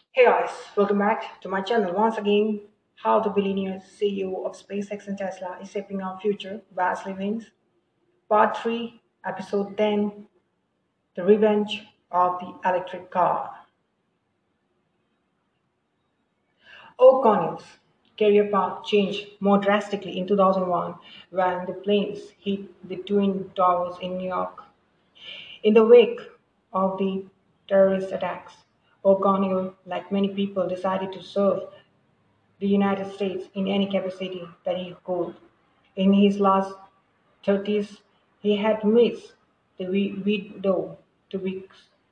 Hey guys, welcome back to my channel once again. How the billionaire CEO of SpaceX and Tesla is shaping our future vastly wins. Part 3, Episode 10, The Revenge of the Electric Car. O'Connell's career path changed more drastically in 2001 when the planes hit the Twin Towers in New York. In the wake of the terrorist attacks, O'Connell, like many people, decided to serve the United States in any capacity that he could. In his last 30s, he had missed the widow to be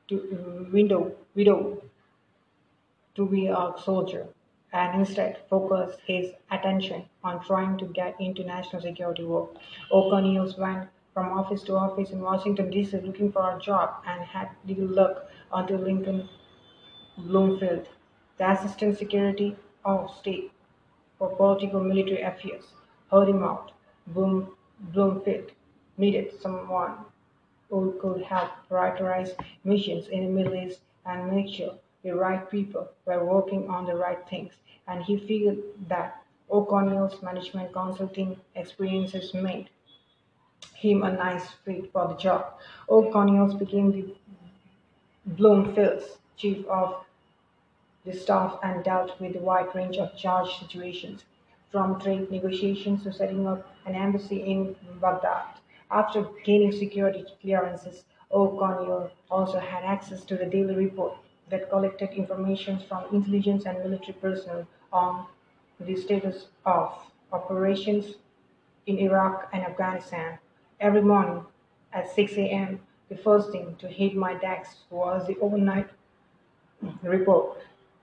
widow to be a soldier, and instead focused his attention on trying to get into national security work. O'Connell went from office to office in Washington D.C. looking for a job and had little luck until Lincoln Bloomfield, the Assistant Secretary of State for Political Military Affairs, heard him out. Bloomfield needed someone who could help prioritize missions in the Middle East and make sure the right people were working on the right things, and he figured that O'Connell's management consulting experiences made him a nice fit for the job. O'Connell became the Bloomfield's chief of the staff and dealt with a wide range of charged situations, from trade negotiations to setting up an embassy in Baghdad. After gaining security clearances, O'Connell also had access to the Daily Report that collected information from intelligence and military personnel on the status of operations in Iraq and Afghanistan. Every morning at 6 a.m., the first thing to hit my desk was the overnight report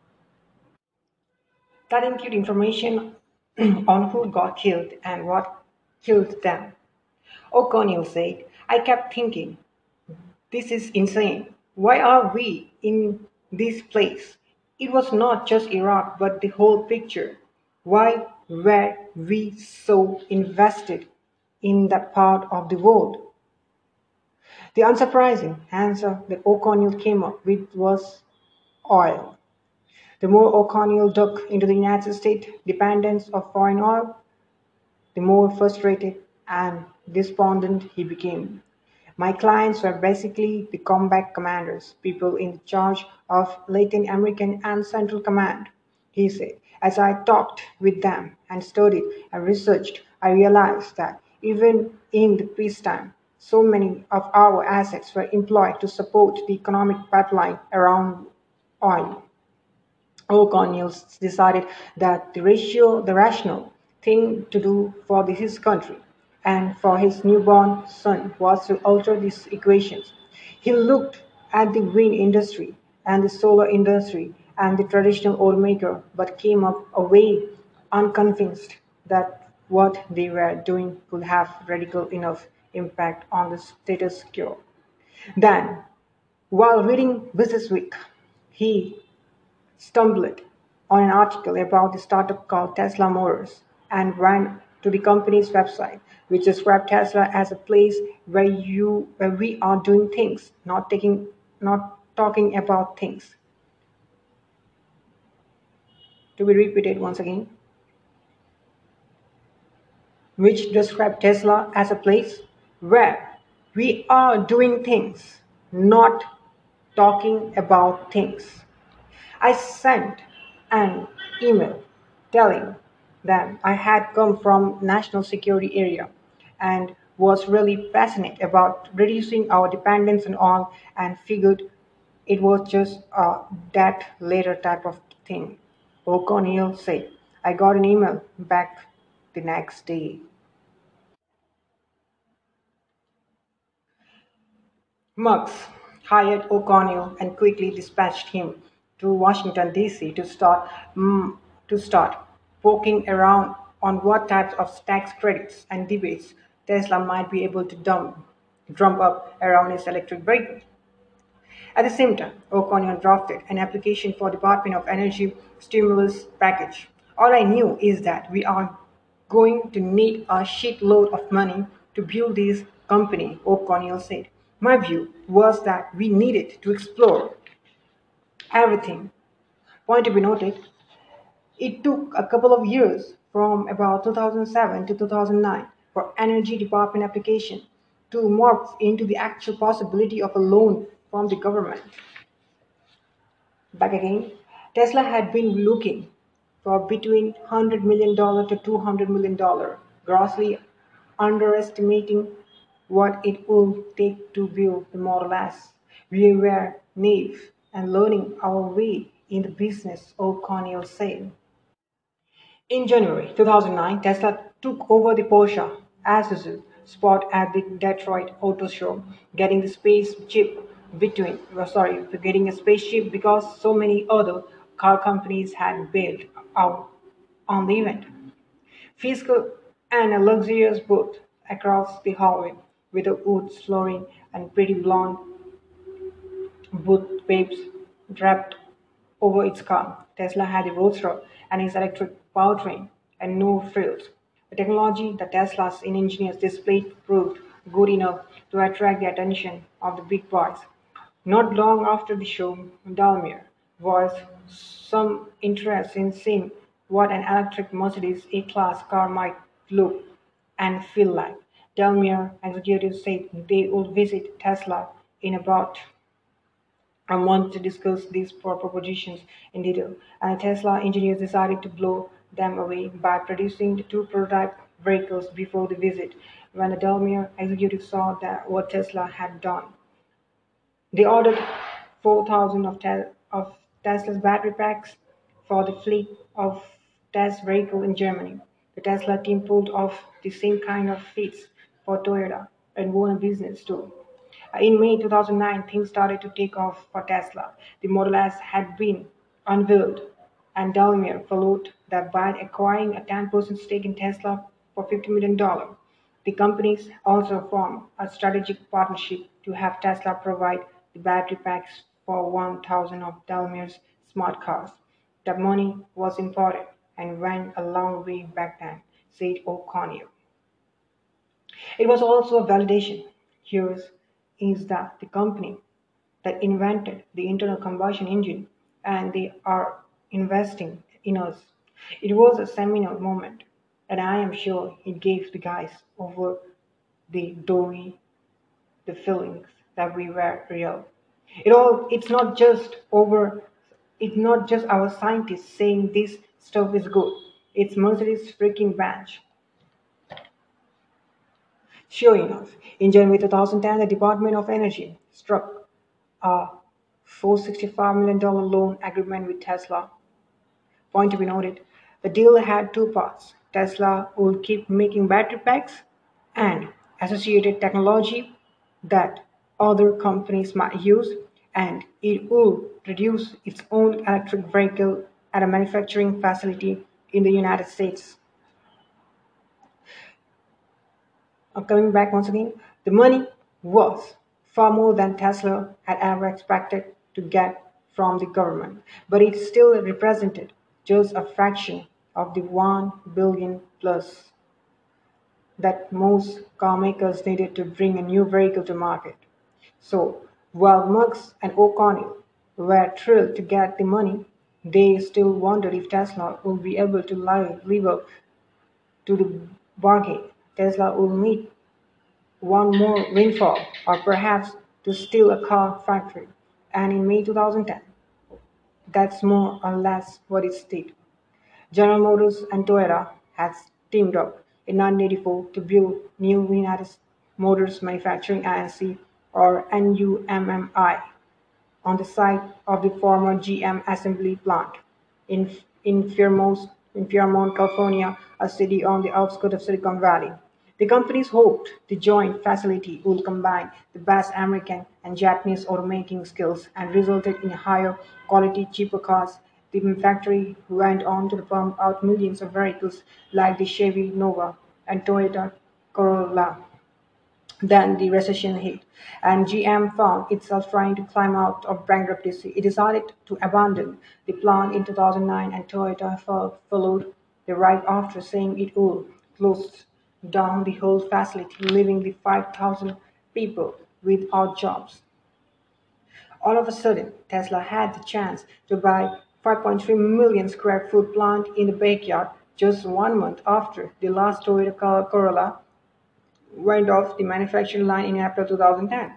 that include information on who got killed and what killed them. O'Connell said, I kept thinking, this is insane. Why are we in this place? It was not just Iraq, but the whole picture. Why were we so invested in that part of the world? The unsurprising answer that O'Connell came up with was oil. The more O'Connell dug into the United States dependence of foreign oil, the more frustrated and despondent he became. My clients were basically the combat commanders, people in charge of Latin American and Central Command, he said. As I talked with them and studied and researched, I realized that even in the peacetime, so many of our assets were employed to support the economic pipeline around oil. O'Connell decided that the rational thing to do for his country and for his newborn son was to alter these equations. He looked at the wind industry and the solar industry and the traditional oil maker, but came up away unconvinced that what they were doing could have radical enough impact on the status quo. Then, while reading Businessweek, he stumbled on an article about a startup called Tesla Motors and went to the company's website, which described Tesla as a place where we are doing things, not talking about things. To be repeated once again, which described Tesla as a place where we are doing things, not talking about things. I sent an email telling them I had come from national security area and was really passionate about reducing our dependence on oil and figured it was just a that later type of thing. O'Connell said. I got an email back the next day. Muggs hired O'Connell and quickly dispatched him to Washington, D.C. To start poking around on what types of tax credits and debates Tesla might be able to drum up around his electric vehicle. At the same time, O'Connell drafted an application for Department of Energy stimulus package. All I knew is that we are going to need a shitload of money to build this company, O'Connell said. My view was that we needed to explore everything Point to be noted, it took a couple of years from about 2007 to 2009 for energy department application to morph into the actual possibility of a loan from the government. Back again, Tesla had been looking for between $100 million to $200 million, grossly underestimating what it would take to build the Model S. We were naive and learning our way in the business, O'Connell said. In January 2009, Tesla took over the Porsche Azusa spot at the Detroit Auto Show, getting the spaceship getting a spaceship because so many other car companies had bailed out on the event. Fiscal and a luxurious booth across the hallway with a wood flooring and pretty blonde booth babes draped over its car. Tesla had a Roadster and its electric powertrain and no frills. The technology that Tesla's engineers displayed proved good enough to attract the attention of the big boys. Not long after the show, Daimler voiced some interest in seeing what an electric Mercedes A-Class car might look and feel like. Daimler executives said they would visit Tesla in about a month to discuss these propositions in detail, and Tesla engineers decided to blow them away by producing the two prototype vehicles before the visit. When the Daimler executives saw what Tesla had done, they ordered 4,000 of Tesla's battery packs for the fleet of test vehicle in Germany. The Tesla team pulled off the same kind of feats for Toyota and won a business too. In May 2009, things started to take off for Tesla. The Model S had been unveiled, and Daimler followed that by acquiring a 10% stake in Tesla for $50 million. The companies also formed a strategic partnership to have Tesla provide the battery packs for 1,000 of Daimler's smart cars. The money was important and went a long way back then, said O'Connell. It was also a validation. Here is that the company that invented the internal combustion engine and they are investing in us. It was a seminal moment, and I am sure it gave the guys over the dory the feelings that we were real. It's not just over it's not just our scientists saying this stuff is good. It's Mercedes freaking Benz. Sure enough, in January 2010, the Department of Energy struck a $465 million loan agreement with Tesla. Point to be noted, the deal had two parts. Tesla would keep making battery packs and associated technology that other companies might use, and it would produce its own electric vehicle at a manufacturing facility in the United States. Coming back once again, the money was far more than Tesla had ever expected to get from the government, but it still represented just a fraction of the 1 billion plus that most car makers needed to bring a new vehicle to market. So, while Musk and O'Connell were thrilled to get the money, they still wondered if Tesla would be able to live up to the bargain. Tesla would need one more windfall, or perhaps to steal a car factory. And in May 2010, that's more or less what it did. General Motors and Toyota had teamed up in 1984 to build new United Motors Manufacturing Inc. or NUMMI on the site of the former GM assembly plant in, in Fairmont, California, a city on the outskirts of Silicon Valley. The companies hoped the joint facility would combine the best American and Japanese automaking skills and resulted in higher quality, cheaper cars. The factory went on to pump out millions of vehicles like the Chevy Nova and Toyota Corolla. Then the recession hit, and GM found itself trying to climb out of bankruptcy. It decided to abandon the plant in 2009, and Toyota followed the right after, saying it would close down the whole facility, leaving the 5,000 people without jobs. All of a sudden, Tesla had the chance to buy 5.3 million square foot plant in the backyard just 1 month after the last Toyota Corolla went off the manufacturing line in April 2010.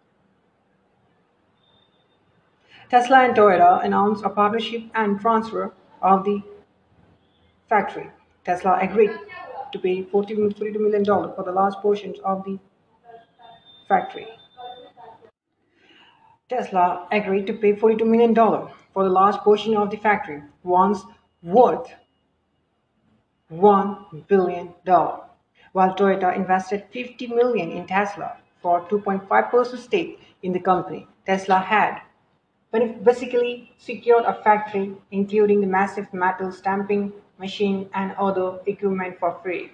Tesla and Toyota announced a partnership and transfer of the factory. Tesla agreed to pay $42 million for the large portions of the factory. Tesla agreed to pay $42 million for the large portion of the factory, once worth $1 billion, while Toyota invested $50 million in Tesla for 2.5% stake in the company. Tesla had basically secured a factory, including the massive metal stamping machine and other equipment for free.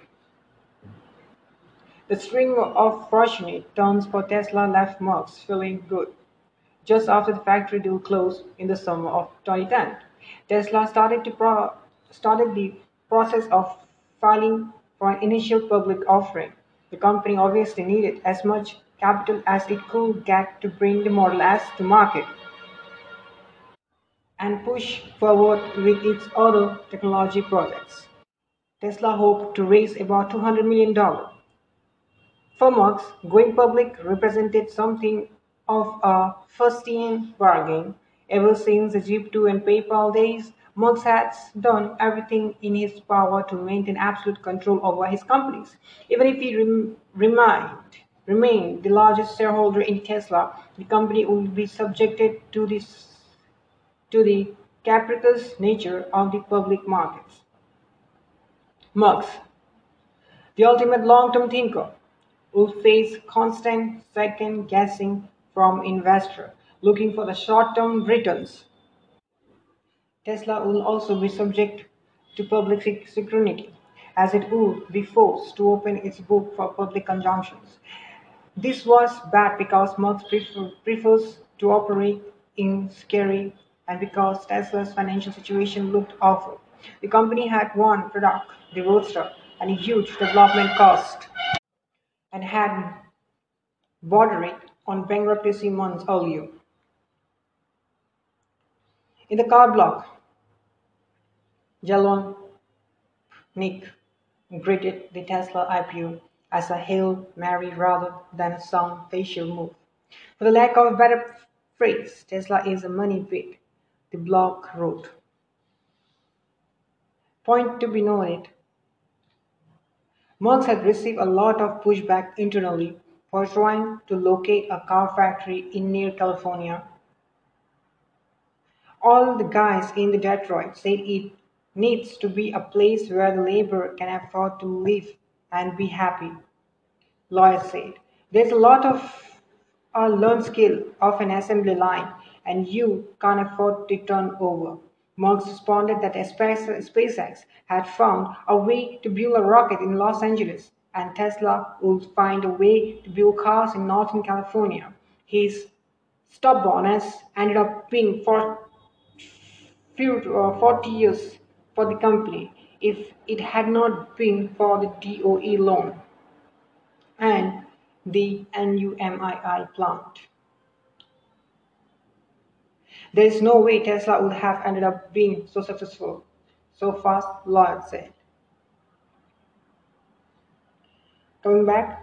The string of fortunate turns for Tesla left Marx feeling good. Just after the factory deal closed in the summer of 2010, Tesla started the process of filing for an initial public offering. The company obviously needed as much capital as it could get to bring the Model S to market and push forward with its other technology projects. Tesla hoped to raise about $200 million. For Marx, going public represented something of a Faustian bargain. Ever since the Jeep2 and PayPal days, Marx has done everything in his power to maintain absolute control over his companies. Even if he remained the largest shareholder in Tesla, the company would be subjected to the capricious nature of the public markets. Marx, the ultimate long-term thinker, will face constant second-guessing from investors looking for the short-term returns. Tesla will also be subject to public scrutiny, as it would be forced to open its book for public conjunctions. This was bad because Marx prefers to operate in scary and because Tesla's financial situation looked awful. The company had one product, the Roadster, and a huge development cost, and had bordering on bankruptcy months earlier. In the card block, Jalon Nick greeted the Tesla IPO as a Hail Mary rather than a sound facial move. For the lack of a better phrase, Tesla is a money pit, the blog wrote. Point to be noted, Marx had received a lot of pushback internally for trying to locate a car factory in near California. All the guys in the Detroit said it needs to be a place where the labor can afford to live and be happy. Lawyer said, there's a lot of learned skill of an assembly line and you can't afford to turn over. Marx responded that SpaceX had found a way to build a rocket in Los Angeles and Tesla would find a way to build cars in Northern California. His stubbornness ended up being 40 years for the company if it had not been for the DOE loan and the NUMII plant. There is no way Tesla would have ended up being so successful so fast, Lloyd said. Coming back,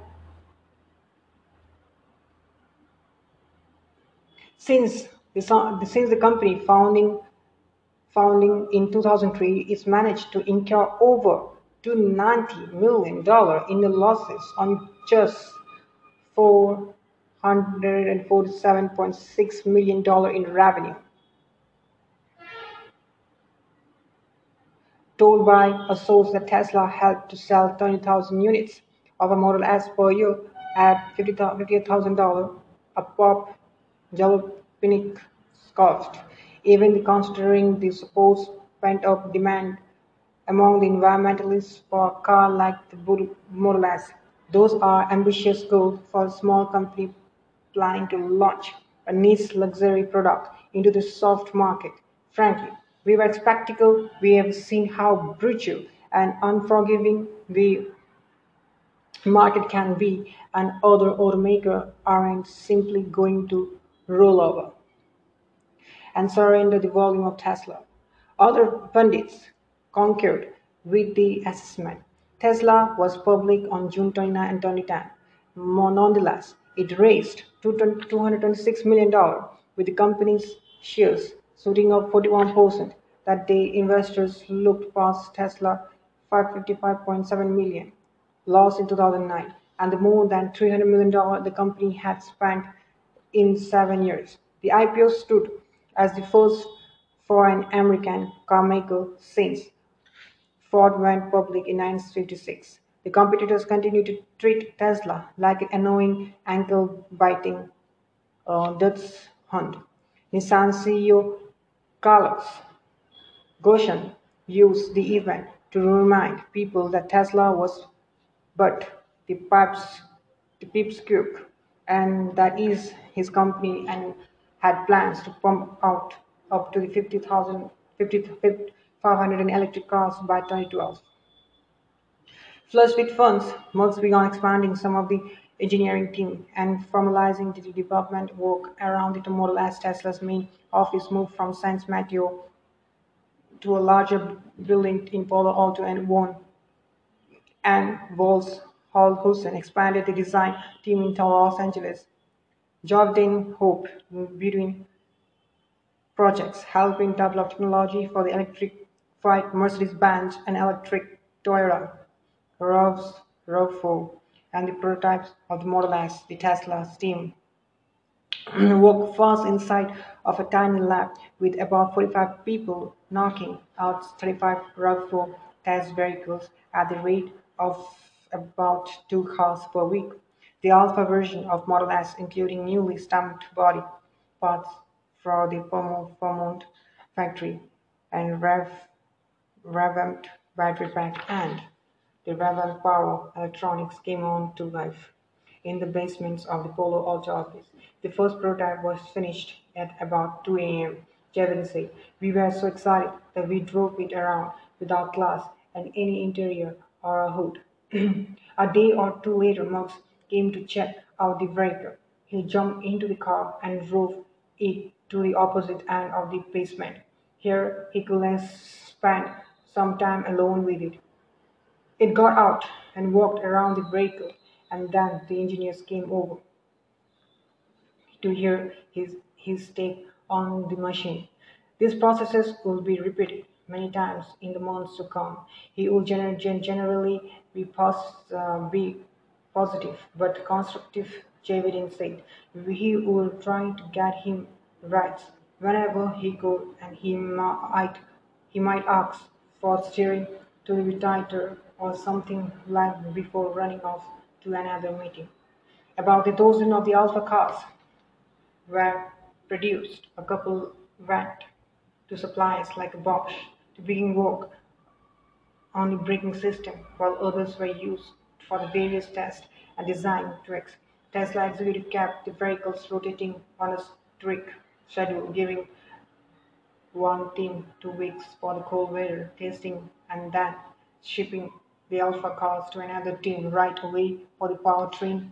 since the company founding in 2003, it's managed to incur over $290 million in the losses on just $447.6 million in revenue. Told by a source that Tesla helped to sell 20,000 units of a Model S per year at $58,000, a pop Jalopnik scoffed, even considering the supposed pent-up demand among the environmentalists for a car like the Model S. Those are ambitious goals for a small company planning to launch a niche luxury product into the soft market. Frankly, we were skeptical. We have seen how brutal and unforgiving the market can be, and other automakers aren't simply going to roll over and surrender the volume of Tesla. Other pundits concurred with the assessment. Tesla was public on June 29 and 2010. Nonetheless, it raised $226 million, dollars, with the company's shares shooting up 41%. That day, investors looked past Tesla 555.7 million loss in 2009 and the more than $300 million the company had spent in 7 years. The IPO stood as the first foreign American carmaker since Ford went public in 1956. The competitors continue to treat Tesla like an annoying, ankle-biting Dutch hunt. Nissan CEO Carlos Ghosn used the event to remind people that Tesla was but the pipsqueak, and that is his company and had plans to pump out up to the 500 electric cars by 2012. Flushed with funds, Musk began expanding some of the engineering team and formalizing the development work around the Model S. Tesla's main office moved from San Mateo to a larger building in Palo Alto and won and Walls Hall Hussein expanded the design team into Los Angeles. Jordan Hope between projects, helping develop technology for the electrified Mercedes-Benz and electric Toyota RAV4 and the prototypes of the Model S, the Tesla team worked fast inside of a tiny lab with about 45 people knocking out 35 RAV4 test vehicles at the rate of about 2 cars per week. The alpha version of Model S, including newly stamped body parts for the Vermont factory and revamped battery pack and the revamped power electronics came on to life in the basements of the Palo Alto office. The first prototype was finished at about 2 a.m. Jevin said, "We were so excited that we drove it around without glass and any interior or a hood." A day or two later, Musk came to check out the vehicle. He jumped into the car and drove it to the opposite end of the basement. Here he could spend some time alone with it. It got out and walked around the vehicle, and then the engineers came over to hear his take on the machine. These processes will be repeated many times in the months to come. He will generally be positive but constructive, Javidin said. He will try to get him right whenever he goes, and he might ask for steering to be tighter or something like before running off to another meeting. About a dozen of the Alpha cars were produced. A couple went to suppliers like Bosch to begin work on the braking system, while others were used for the various tests and design tricks. Tesla executive kept the vehicles rotating on a strict schedule, giving one team 2 weeks for the cold weather testing and then shipping the Alpha cars to another team right away for the powertrain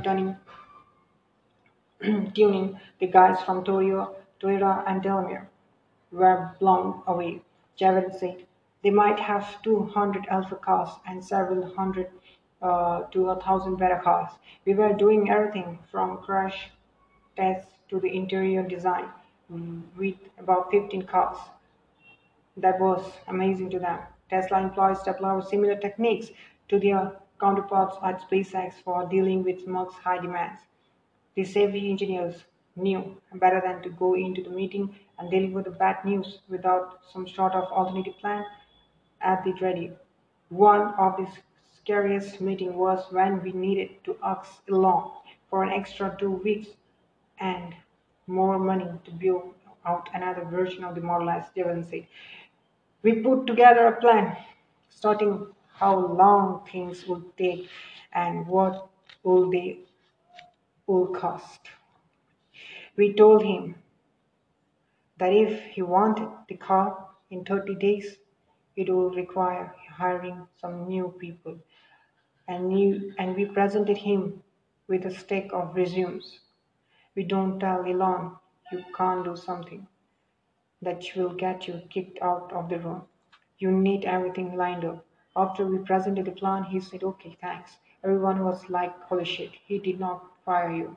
tuning. The guys from Toyota and Delamere were blown away. Javid said they might have 200 Alpha cars and several hundred to 1,000 Beta cars. We were doing everything from crash tests to the interior design with about 15 cars. That was amazing to them. Tesla employees developed similar techniques to their counterparts at SpaceX for dealing with Musk's high demands. The savvy engineers knew better than to go into the meeting and deliver the bad news without some sort of alternative plan at the ready. One of the scariest meetings was when we needed to ask Elon for an extra 2 weeks and more money to build out another version of the Model S, Devon said. We put together a plan, starting how long things would take and what will they will cost. We told him that if he wanted the car in 30 days, it would require hiring some new people, and we presented him with a stack of resumes. We don't tell Elon you can't do something. that will get you kicked out of the room. You need everything lined up. After we presented the plan, he said, okay, thanks. Everyone was like, holy shit, he did not fire you.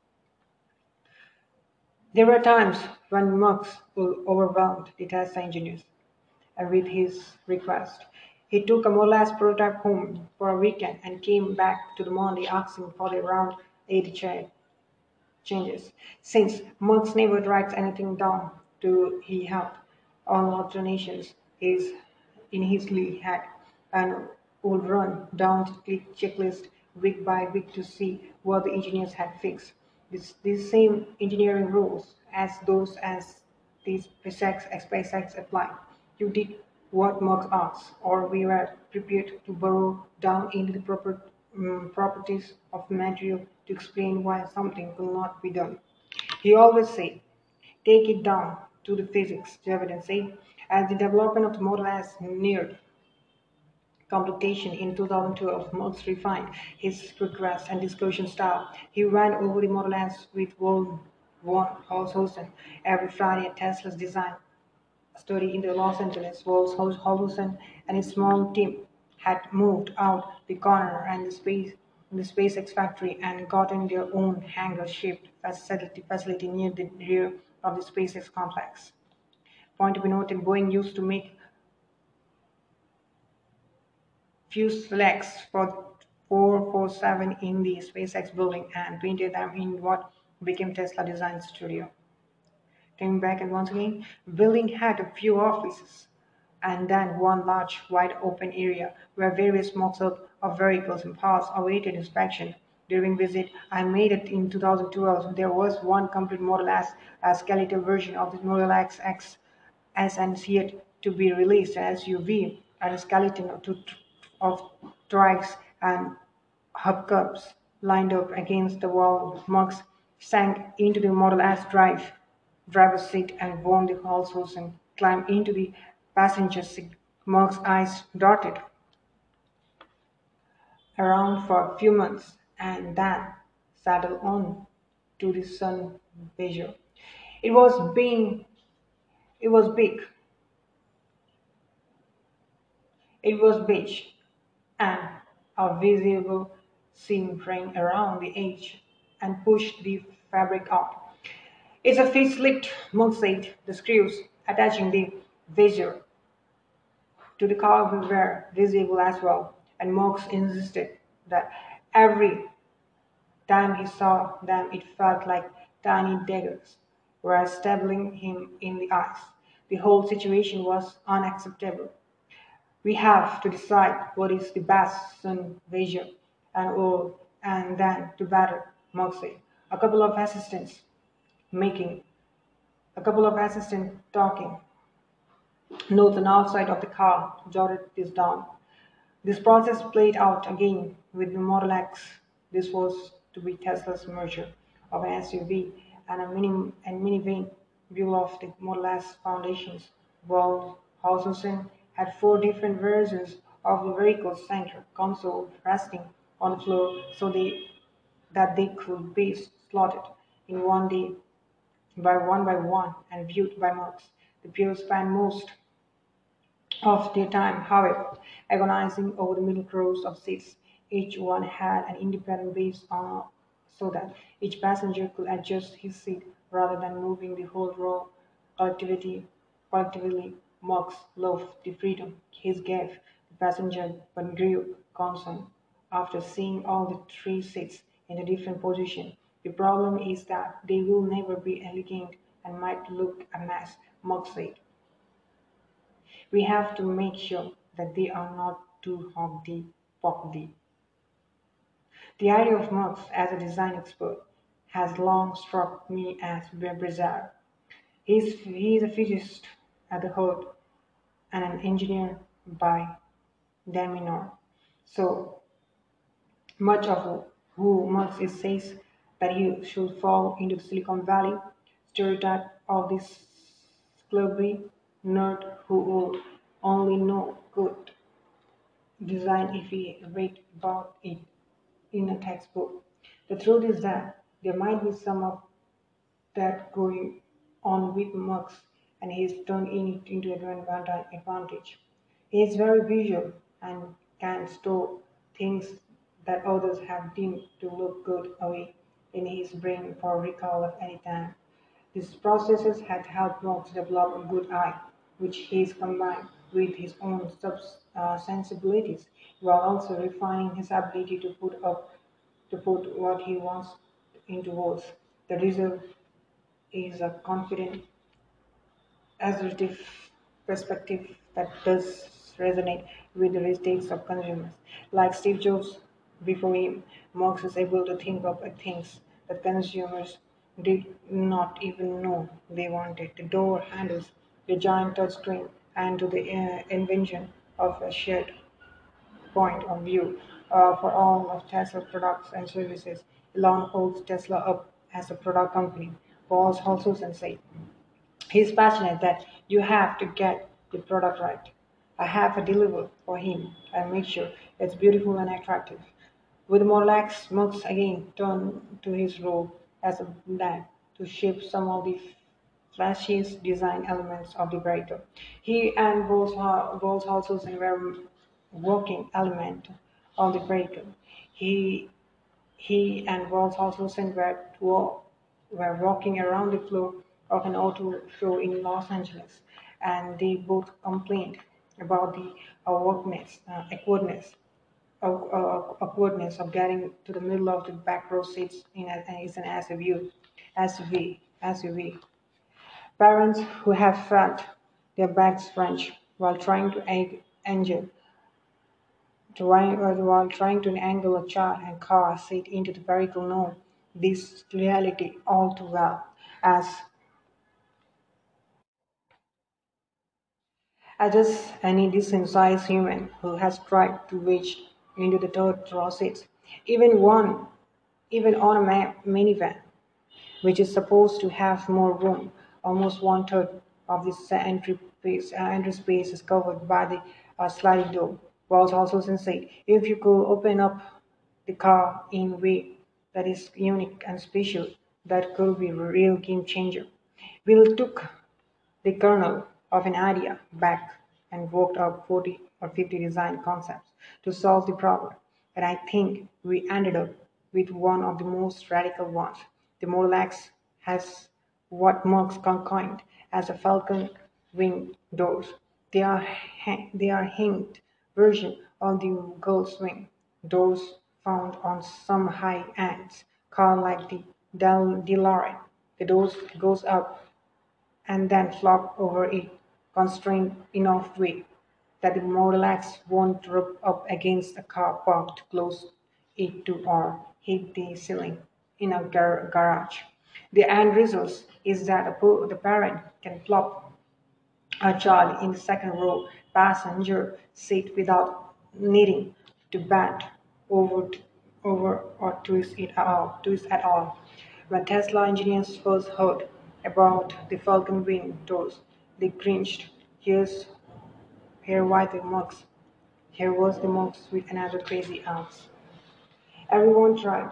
There were times when Mux overwhelmed the test engineers with his request. He took a Molas prototype home for a weekend and came back to the Monday asking for the around 80 changes. Since Mux never writes anything down, to he had all alternations is in his head and would run down the checklist week by week to see what the engineers had fixed. These same engineering rules as those as these SpaceX apply. You did what Mux asked, or we were prepared to burrow down into the properties of material to explain why something could not be done. He always said, take it down to the physics, Javidan said. As the development of the Model S neared completion in 2012, Mux refined his request and discussion style. He ran over the Model S with Von Holzhausen every Friday at Tesla's design study in the Los Angeles. Holzhausen and his small team had moved out the corner and the SpaceX factory and gotten their own hangar-shaped facility near the rear of the SpaceX complex. Point to be noted, Boeing used to make fuselages for 447 in the SpaceX building and painted them in what became Tesla Design Studio. Came back and once again, building had a few offices and then one large, wide open area where various mocks-up of vehicles and parts awaited inspection. During visit I made it in 2012, there was one complete Model S, a skeletal version of the Model X and yet to be released, an SUV, and a skeleton of trikes and hubcaps lined up against the wall. Marks sank into the Model S driver's seat and warned the horses and climbed into the passenger seat. Mark's eyes darted around for a few months and then settled on to the Sun Bezier. It was being it was big, it was beige, and a visible seam ran around the edge and pushed the fabric out. It's a facelift, Monk said. The screws attaching the visor to the car were visible as well, and Mox insisted that every time he saw them it felt like tiny daggers were stabbing him in the eyes. The whole situation was unacceptable. We have to decide what is the best sun vision and all, and then to battle, Mox said. A couple of assistants making a couple of assistants talking notes on outside of the car jotted this down. This process played out again with the Model X. This was to be Tesla's merger of an SUV and a minivan view of the Model S foundations. While Hausen had four different versions of the vehicle's center console resting on the floor that they could be slotted in one by one and viewed by Marx. The pair spent most of their time, however, agonizing over the middle rows of seats. Each one had an independent base so that each passenger could adjust his seat rather than moving the whole row collectively. Marx loved the freedom his gave the passenger but grew concerned after seeing all the three seats in a different position. The problem is that they will never be elegant and might look a mess, Marx said. We have to make sure that they are not too hoggy. The idea of Marx as a design expert has long struck me as bizarre. He is a physicist at the heart and an engineer by demeanor. So much of who Marx is says that he should fall into the Silicon Valley stereotype of this schlubby nerd who will only know good design if he read about it in a textbook. The truth is that there might be some of that going on with Marx and he's turned it into an advantage. He is very visual and can store things that others have deemed to look good away in his brain for recall at any time. These processes had helped Knox develop a good eye, which he's combined with his own sensibilities, while also refining his ability to put what he wants into words. The result is a confident, assertive perspective that does resonate with the tastes of consumers. Like Steve Jobs before him, Marx is able to think of things that consumers did not even know they wanted. The door handles, the giant touchscreen, and to the invention of a shared point of view for all of Tesla's products and services. Elon holds Tesla up as a product company. Paul also said he's passionate that you have to get the product right. I have to deliver for him and make sure it's beautiful and attractive. With more lax, Mux again turned to his role as a dad to shape some of the flashiest design elements of the vehicle. He and Bose also were working element of the vehicle. He he and Walls also were walking around the floor of an auto show in Los Angeles, and they both complained about the awkwardness of getting to the middle of the back row seats is an SUV. Parents who have felt their backs wrench while trying to angel while trying to angle a child and car seat into the vehicle know this reality all too well, as does any decent-sized human who has tried to reach into the third row seats, even one, even on a minivan, which is supposed to have more room. Almost one third of this entry space is covered by the sliding door. Walls also said, if you could open up the car in a way that is unique and special, that could be a real game changer. Will took the kernel of an idea back and worked out 40 or 50 design concepts to solve the problem. And I think we ended up with one of the most radical ones. The Morlax has what Marx coined as a falcon wing doors. They are hinged version of the gull's wing doors found on some high-end car like the DeLorean. The doors goes up and then flop over a constrained enough way that the Model X won't rub up against a car parked close it to or hit the ceiling in a garage. The end result is that the parent can plop a child in the second row passenger seat without needing to bend over, over or twist at all. When Tesla engineers first heard about the Falcon Wing doors, they cringed. Here was the Mux. Here was the Mux with another crazy axe. Everyone tried.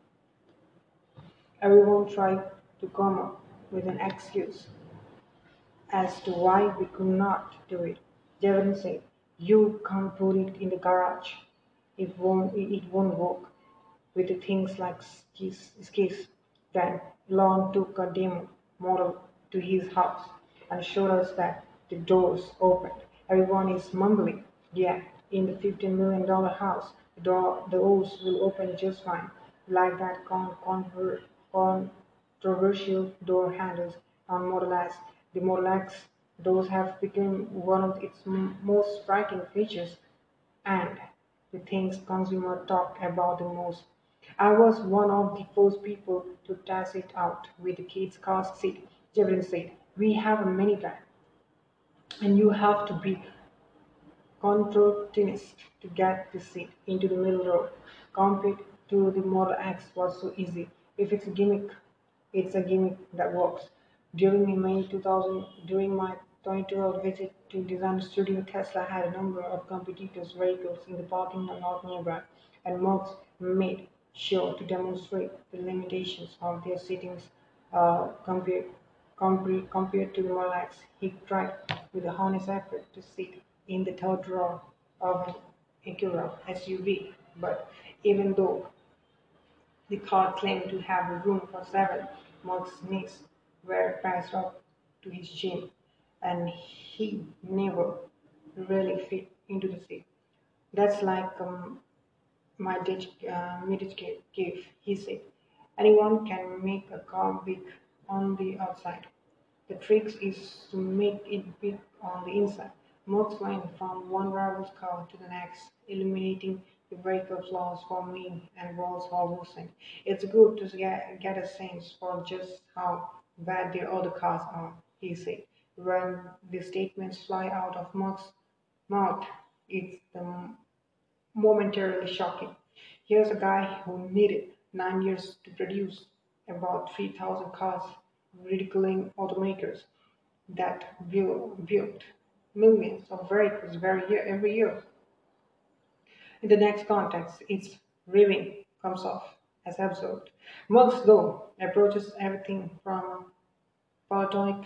Everyone tried to come up with an excuse as to why we could not do it. Devon said, you can't put it in the garage. It won't work with the things like skis. Then Lon took a demo model to his house and showed us that the doors opened. Everyone is mumbling, yeah, in the $15 million house, the doors will open just fine, like that controversial door handles on Model S. The Model X doors have become one of its most striking features and the things consumers talk about the most. I was one of the first people to test it out with the kids' car seat. Jevin said, we have a minivan and you have to be contortionist to get the seat into the middle row. Compared to the Model X was so easy. If it's a gimmick, it's a gimmick that works. During my 2012 visit to design studio, Tesla had a number of competitors' vehicles in the parking lot nearby, and Marx made sure to demonstrate the limitations of their seating's compared to the Model X. He tried with a honest effort to sit in the third row of an Acura SUV, but even though the car claimed to have room for seven, Mark's knees were pressed up to his chin, and he never really fit into the seat. That's like my dad gave, he said. Anyone can make a car big on the outside. The trick is to make it big on the inside. Marx went from one rival's car to the next, eliminating the vehicle flaws for me and was Hobson. It's good to get a sense for just how bad the other cars are, he said. When the statements fly out of Marx's mouth, it's the momentarily shocking. Here's a guy who needed 9 years to produce about 3,000 cars, ridiculing automakers that built millions of vehicles every year. In the next context, its revving comes off as absurd. Marx, though, approaches everything from a Platonic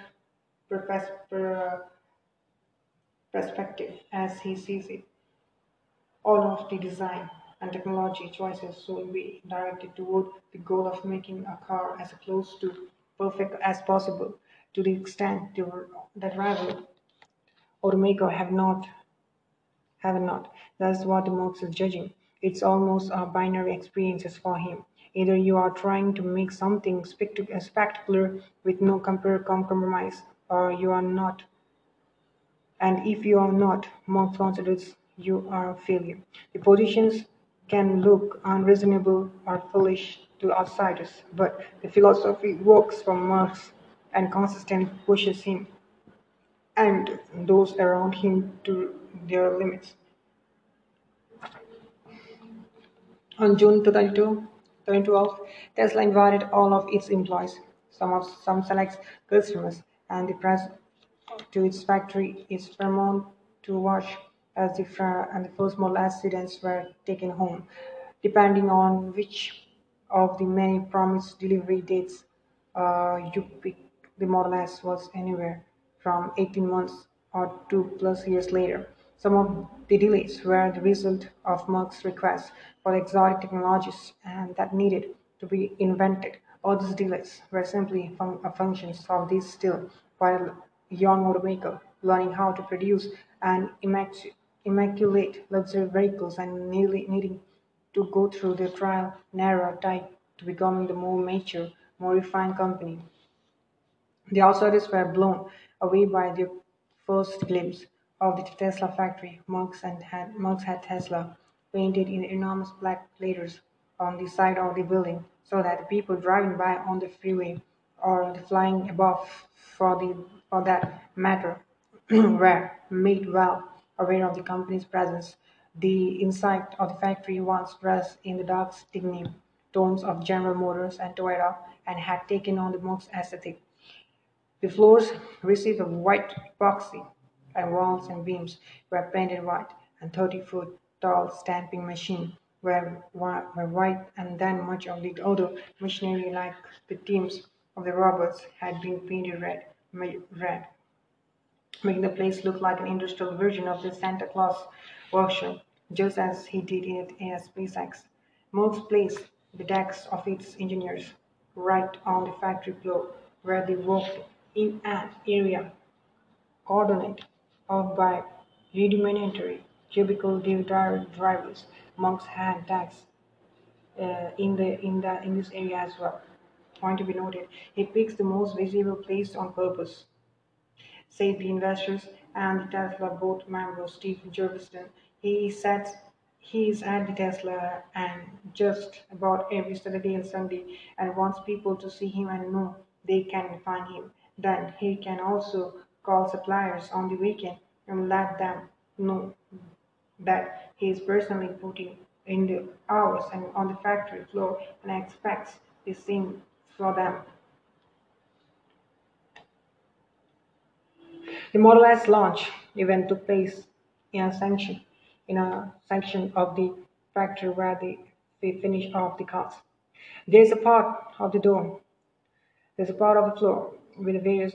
perspective as he sees it. All of the design and technology choices should be directed toward the goal of making a car as close to perfect as possible. To the extent that rival automaker have not. That's what Marx is judging. It's almost a binary experiences for him. Either you are trying to make something spectacular with no compromise, or you are not. And if you are not, Marx considers you are a failure. The positions can look unreasonable or foolish to outsiders, but the philosophy works for Marx and consistently pushes him and those around him to their limits. On June 22, 2012, Tesla invited all of its employees, some select customers, and the press to its factory in Fremont to watch as the first Model S sedans were taken home. Depending on which of the many promised delivery dates you pick, the Model S was anywhere from 18 months or 2+ years later. Some of the delays were the result of Merck's request for exotic technologies and that needed to be invented. Others delays were simply functions of this still while young automaker learning how to produce an immaculate luxury vehicles and nearly needing to go through the trial and error type to becoming the more mature, more refined company. The outsiders were blown away by their first glimpse of the Tesla factory. Marx had Tesla painted in enormous black letters on the side of the building so that the people driving by on the freeway or the flying above for that matter were made well aware of the company's presence. The inside of the factory was dressed in the dark stigny tones of General Motors and Toyota and had taken on the Marx aesthetic. The floors received a white epoxy, and walls and beams were painted white, and 30-foot tall stamping machine were white, and then much of the other machinery, like the teams of the robots, had been painted red, making the place look like an industrial version of the Santa Claus workshop, just as he did it in SpaceX. Marx placed the decks of its engineers right on the factory floor, where they worked in an area coordinated off by rudimentary cubicle drivers. Marx had decks in this area as well. Point to be noted, he picks the most visible place on purpose, said the investors and the Tesla board member Steve Jurvetson. He said he is at the Tesla and just about every Saturday and Sunday and wants people to see him and know they can find him. Then he can also call suppliers on the weekend and let them know that he is personally putting in the hours and on the factory floor and expects the same for them. The Model S launch event took place in a section of the factory where they finish off the cars. There's a part of the door, there's a part of the floor with various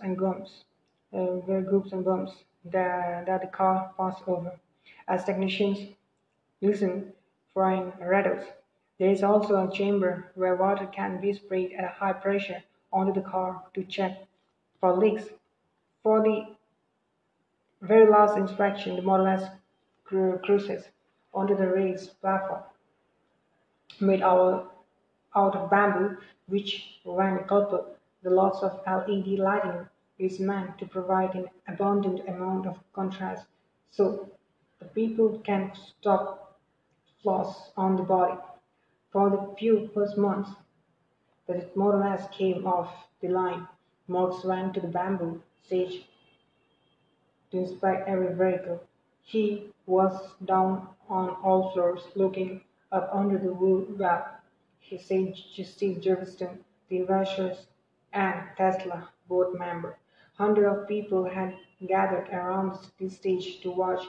groups and bumps that the car passed over. As technicians listen for any rattles, there is also a chamber where water can be sprayed at a high pressure onto the car to check for leaks. For the very last inspection, the Model S cruises onto the raised platform made out of bamboo, which, when coupled the lots of LED lighting, is meant to provide an abundant amount of contrast so the people can stop flaws on the body. For the few first months that it more or less came off the line, Marx went to the bamboo stage to inspect every vehicle. He was down on all floors, looking up under the wool web. He said Steve Jurvetson, the investors, and Tesla board member. Hundreds of people had gathered around the stage to watch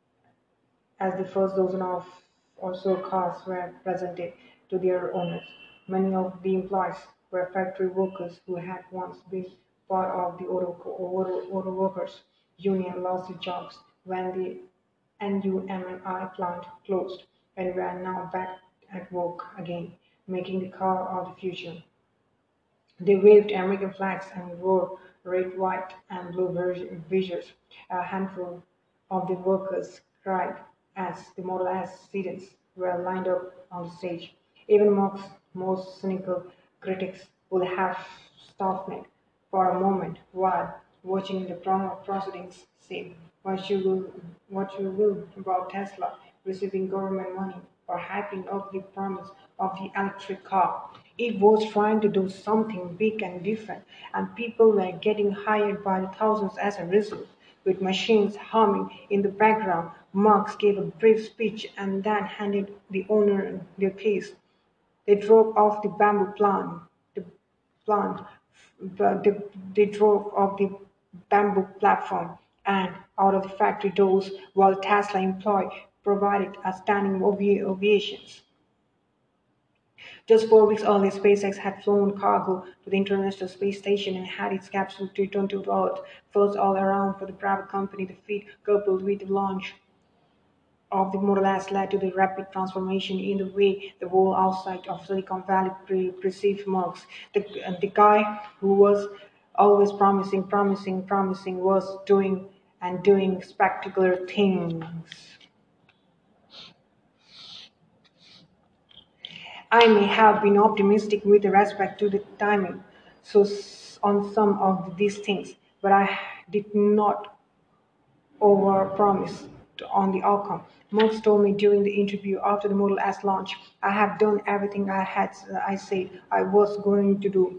as the first dozen of or so cars were presented to their owners. Many of the employees were factory workers who had once been part of the auto workers union lost their jobs when the NUMMI plant closed and were now back at work again, making the car of the future. They waved American flags and wore red, white, and blue visors. A handful of the workers cried as the Model S sedans were lined up on the stage. Even Marx's most cynical critics would have softened for a moment while watching the proceedings, say what you will about Tesla receiving government money or hyping up the promise of the electric car. It was trying to do something big and different, and people were getting hired by the thousands as a result. With machines humming in the background, Marx gave a brief speech and then handed the owner their keys. They drove off the plant, they drove off the bamboo platform and out of the factory doors while Tesla employee provided a standing ovations. Just 4 weeks earlier, SpaceX had flown cargo to the International Space Station and had its capsule returned to Earth. First all around for the private company, the feat, coupled with the launch of the Model S, led to the rapid transformation in the way the world outside of Silicon Valley perceived Marx. The guy who was always promising was doing spectacular things. I may have been optimistic with respect to the timing on some of these things, but I did not overpromise on the outcome. Marx told me during the interview after the Model S launch, I have done everything I said I was going to do.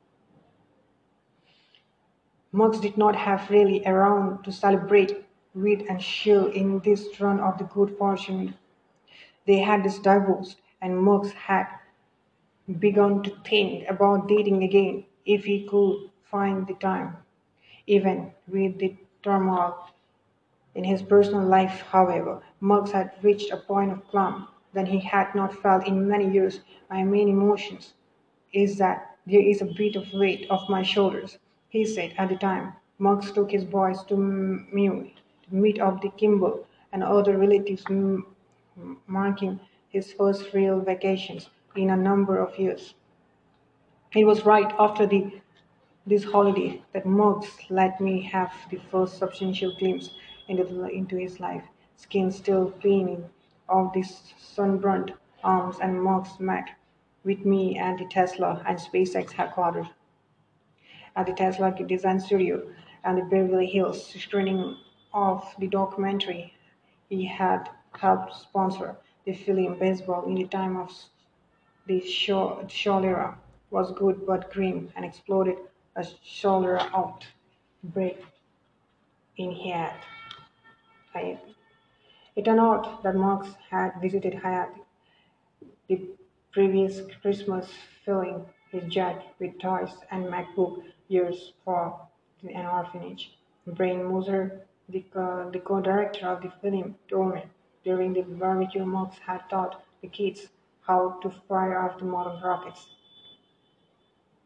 Marx did not have really around to celebrate with and share in this run of the good fortune. They had this divorced, and Marx had begun to think about dating again if he could find the time. Even with the turmoil in his personal life, however, Marx had reached a point of calm that he had not felt in many years. My main emotions is that there is a bit of weight off my shoulders, he said at the time. Marx took his boys to Mew to meet up the Kimball and other relatives, marking his first real vacations in a number of years. It was right after this holiday that Marx let me have the first substantial glimpse into his life, skin still cleaning of the sunburnt arms, and Marx met with me at the Tesla and SpaceX headquarters at the Tesla design studio and the Beverly Hills screening of the documentary he had helped sponsor. The film Baseball in the Time of the cholera was good but grim and exploded a cholera outbreak in Haiti. It turned out that Marx had visited Haiti the previous Christmas, filling his jet with toys and MacBook Airs for an orphanage. Brian Moser, the co-director of the film, told me during the barbecue Marx had taught the kids how to fire off the modern rockets.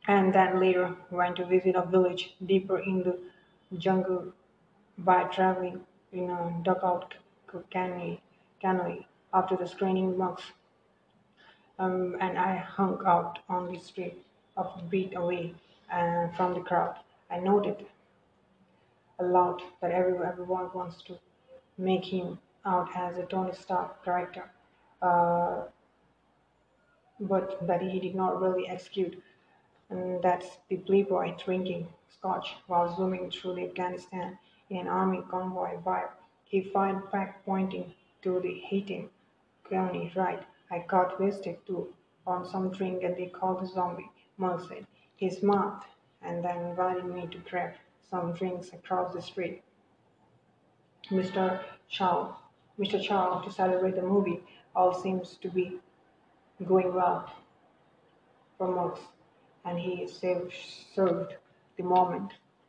and then later went to visit a village deeper in the jungle by traveling in a dugout canoe after the screening monks, and I hung out on the street a bit away from the crowd. I noted aloud that everyone wants to make him out as a Tony Stark character, uh, but that he did not really execute. And that's the playboy drinking scotch while zooming through the Afghanistan in an army convoy vibe. He fired back, pointing to the hating Clowney, right? I got wasted too on some drink and they called the zombie, Merle said. He smiled and then invited me to grab some drinks across the street. Mr. Chow, Mr. Chow, to celebrate the movie, all seems to be going well for Mux, and he served the moment.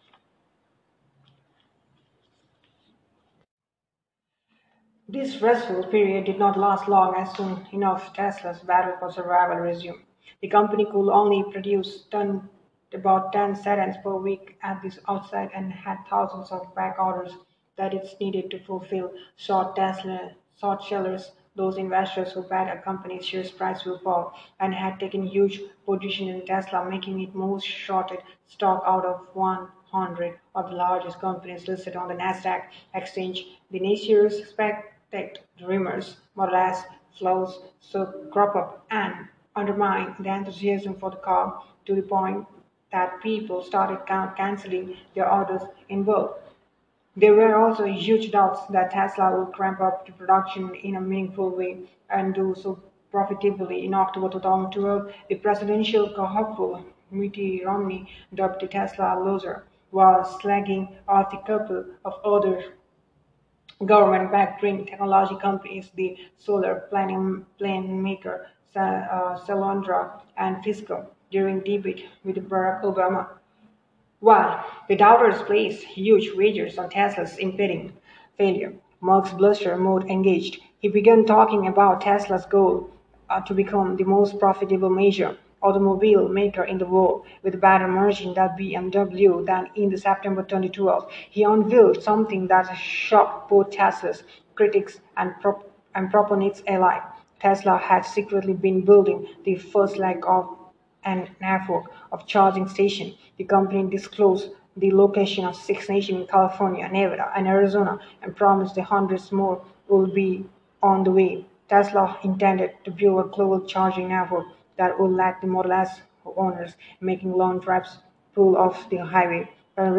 This restful period did not last long as soon enough Tesla's battle for survival resumed. The company could only produce about 10 sedans per week at this outset and had thousands of back orders that it needed to fulfill. Short sellers, those investors who bet a company's share price will fall, and had taken huge position in Tesla, making it most shorted stock out of 100 of the largest companies listed on the Nasdaq exchange. The naysayers expected the rumors, more or less, flows so crop up and undermine the enthusiasm for the car to the point that people started canceling their orders in bulk. There were also huge doubts that Tesla would ramp up the production in a meaningful way and do so profitably. In October 2012, the presidential hopeful Mitt Romney dubbed the Tesla loser, while slagging off the couple of other government-backed green technology companies, the solar plane maker Solyndra and Fisco, during debate with Barack Obama. While the doubters placed huge wagers on Tesla's impending failure, Musk's bluster mode engaged. He began talking about Tesla's goal to become the most profitable major automobile maker in the world, with better margin than BMW than in the September 2012. He unveiled something that shocked both Tesla's critics and proponents alike. Tesla had secretly been building the first leg of and network of charging stations. The company disclosed the location of six stations in California, Nevada, and Arizona, and promised the hundreds more will be on the way. Tesla intended to build a global charging network that would let the Model S owners making long trips pull off the highway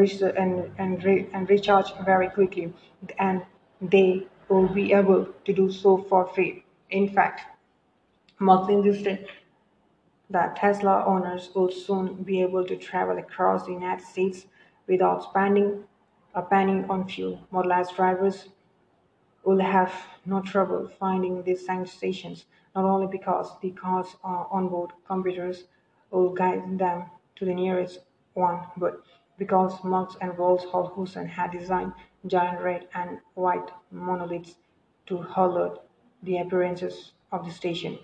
and recharge very quickly, and they will be able to do so for free. In fact, Musk insisted that Tesla owners will soon be able to travel across the United States without spending a penny on fuel. Model S drivers will have no trouble finding these stations, not only because the car's onboard computers will guide them to the nearest one, but because Musk and Rolls Husson had designed giant red and white monoliths to alert the appearances of the station.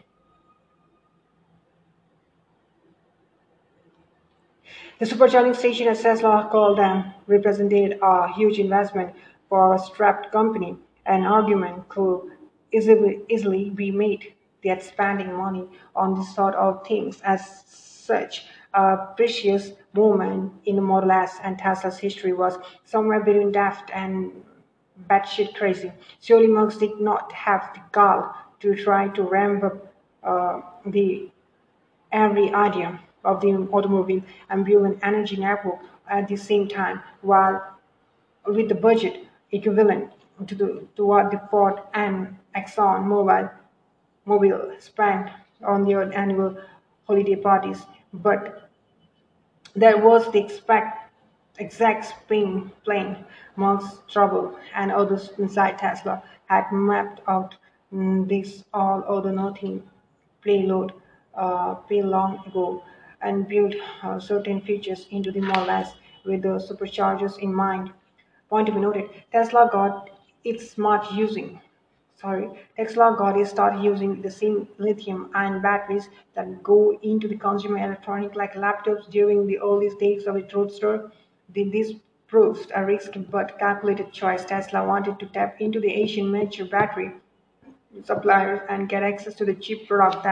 The supercharging station, as Tesla called them, represented a huge investment for a strapped company. An argument could easily be made that spending money on this sort of things as such a precious moment in the Model S and Tesla's history was somewhere between daft and batshit crazy. Surely Musk did not have the gall to try to ramp up the every idea of the automobile and build an energy network at the same time, while with the budget equivalent to what the Ford and Exxon Mobil spent on their annual holiday parties. But there was the exact spin plane Musk's trouble and others inside Tesla had mapped out this all other nothing payload pay long ago and built certain features into the Model S with the superchargers in mind. Point to be noted, Tesla got its smart using sorry, Tesla got it started using the same lithium-ion batteries that go into the consumer electronic like laptops during the earliest days of its roadster. This proves a risky but calculated choice. Tesla wanted to tap into the Asian miniature battery suppliers and get access to the cheap product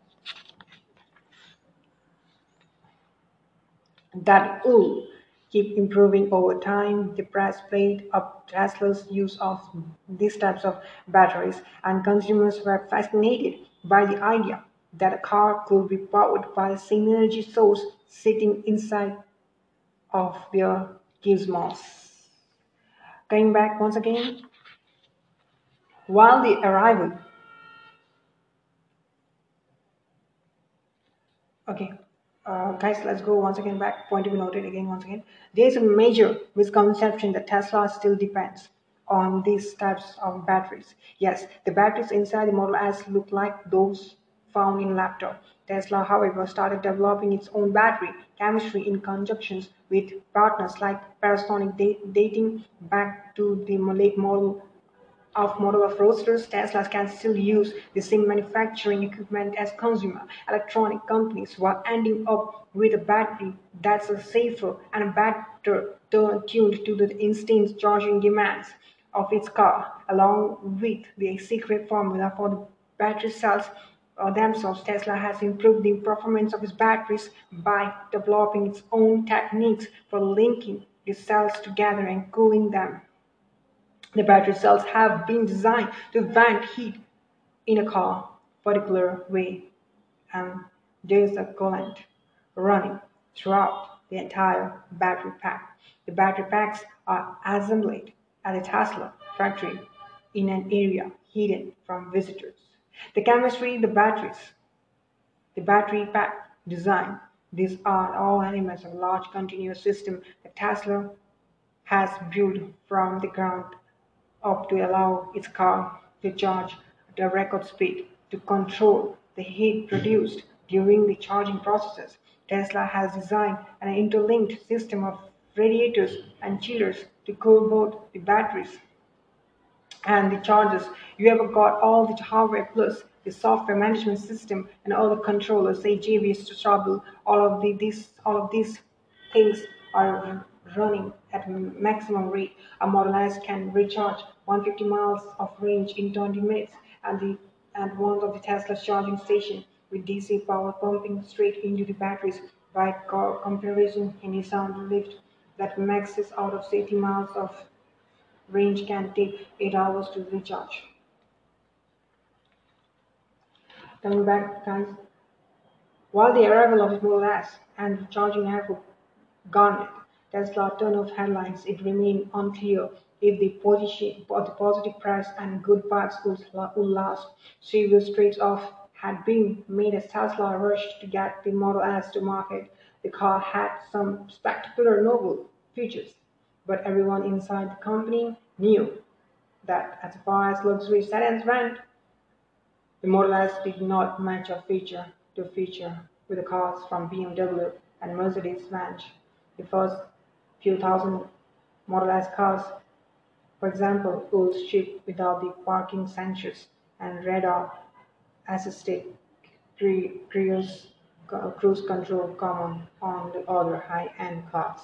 that will keep improving over time. The press played up Tesla's use of these types of batteries, and consumers were fascinated by the idea that a car could be powered by the same energy source sitting inside of their gizmos. Coming back once again, while the arrival, okay, guys, let's go once again back. Point to be noted again once again. There's a major misconception that Tesla still depends on these types of batteries. Yes, the batteries inside the Model S look like those found in laptop. Tesla, however, started developing its own battery chemistry in conjunction with partners like Panasonic, dating back to the late model of roadsters. Tesla can still use the same manufacturing equipment as consumer electronic companies while ending up with a battery that's safer and better tuned to the instant charging demands of its car, along with the secret formula for the battery cells themselves. Tesla has improved the performance of its batteries by developing its own techniques for linking the cells together and cooling them. The battery cells have been designed to vent heat in a car particular way, and there's a coolant running throughout the entire battery pack. The battery packs are assembled at a Tesla factory in an area hidden from visitors. The chemistry, the battery pack design, these are all elements of a large continuous system that Tesla has built from the ground up to allow its car to charge at a record speed. To control the heat produced during the charging processes, Tesla has designed an interlinked system of radiators and chillers to cool both the batteries and the chargers. You have got all the hardware plus the software management system and all the controllers, AGVs to trouble all of these things are running at maximum rate. A Model S can recharge 150 miles of range in 20 minutes, and one of the Tesla's charging station with DC power pumping straight into the batteries. By comparison, a Nissan Leaf that maxes out of 80 miles of range can take 8 hours to recharge. Coming back, guys, while the arrival of the Model S and the charging app garnered Tesla ton of headlines, it remained unclear if the positive press and good vibes would last. Serious trade-offs had been made as Tesla rushed to get the Model S to market. The car had some spectacular novel features, but everyone inside the company knew that as far as luxury sedans went, the Model S did not match up feature to feature with the cars from BMW and Mercedes-Benz. The first few thousand Model S cars, for example, would ship without the parking sensors and radar-assisted cruise control common on the other high-end cars.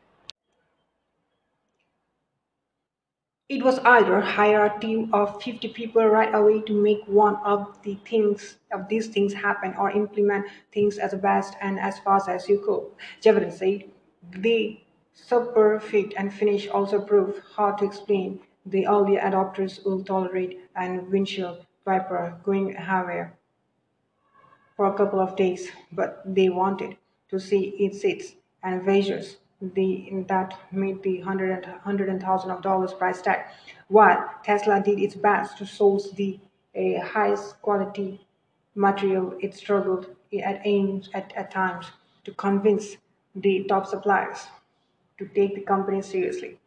It was either hire a team of 50 people right away to make one of these things happen or implement things as best and as fast as you could. Javidan said. The super fit and finish also prove hard to explain. The early adopters will tolerate and windshield wiper going haywire for a couple of days, but they wanted to see its seats and measures that made the hundred and thousand of dollars price tag. While Tesla did its best to source the highest quality material, it struggled at times to convince the top suppliers to take the company seriously.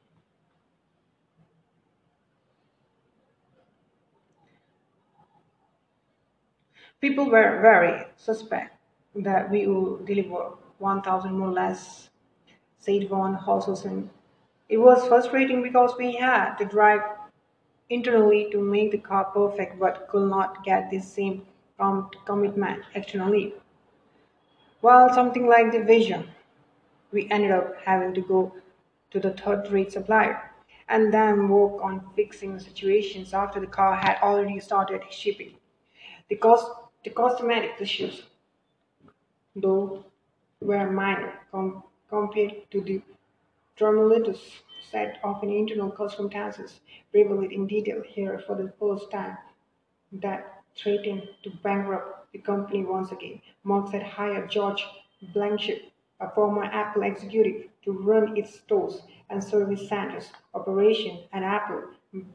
People were very suspect that we would deliver 1,000 more less, said Von Holzhausen. It was frustrating because we had to drive internally to make the car perfect but could not get the same commitment externally. Well, something like the vision. We ended up having to go to the third rate supplier and then work on fixing situations after the car had already started shipping. The, cost, the cosmetic issues, though, were minor compared to the tremendous set of internal circumstances revealed in detail here for the first time that threatened to bankrupt the company once again. Marx had hired George Blanchett, a former Apple executive, to run its stores and service centers operation, and Apple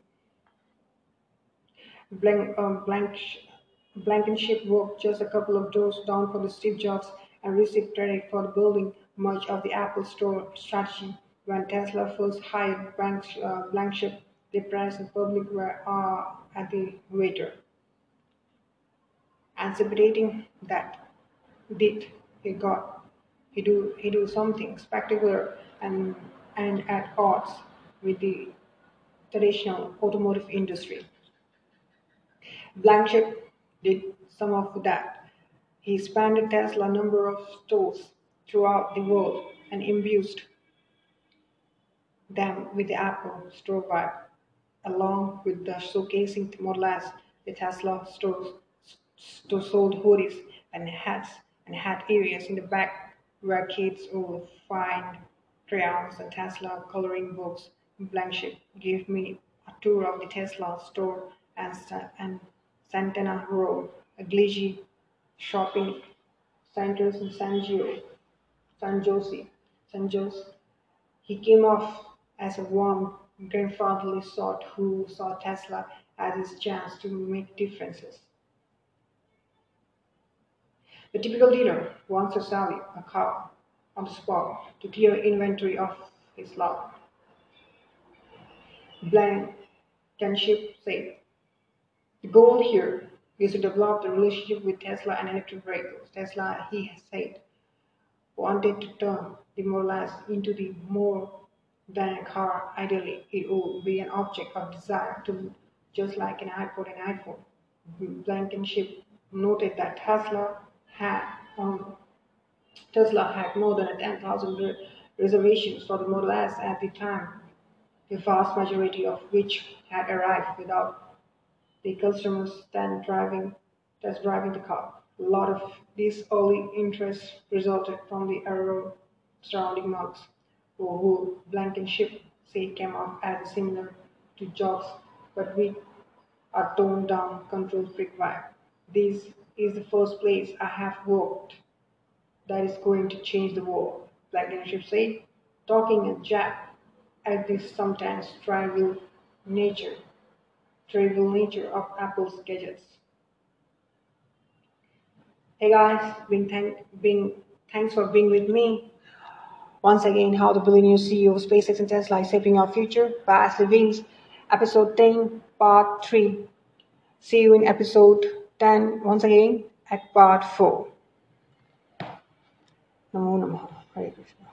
Blankenship worked just a couple of doors down for the Steve Jobs and received credit for building much of the Apple Store strategy. When Tesla first hired Blankenship, the press and public were at the waiter, anticipating that did he do something spectacular and at odds with the traditional automotive industry. Blanchett did some of that. He expanded Tesla's number of stores throughout the world and imbued them with the Apple Store vibe, along with the showcasing the Model S. The Tesla store sold hoodies and hats and had areas in the back where kids would find crayons and Tesla coloring books. Blanchett gave me a tour of the Tesla store and Santana Row, a glitchy shopping centers in San Jose. San Jose. He came off as a warm, grandfatherly sort who saw Tesla as his chance to make differences. The typical dealer wants to sell you a car on the spot to clear inventory of his lot. Blankenship said, the goal here is to develop the relationship with Tesla and electric vehicles. Tesla, he said, wanted to turn the Model S into the more than a car. Ideally, it would be an object of desire to just like an iPod and iPhone. Blankenship noted that had um, Tesla had more than 10,000 reservations for the Model S at the time, the vast majority of which had arrived without the customers test driving the car. A lot of this early interest resulted from the arrow surrounding Marx, who Blankenship said came off as similar to Jobs, but with a toned down control freak vibe. This is the first place I have worked that is going to change the world, Blankenship said, talking a jab at this sometimes nature trivial nature of Apple's gadgets. Hey guys, thanks for being with me. Once again, how the billionaire CEO of SpaceX and Tesla is shaping our future by Ashley Vince, episode 10, part 3. See you in episode 10 once again at part 4. Namo Namaha. Hare Krishna.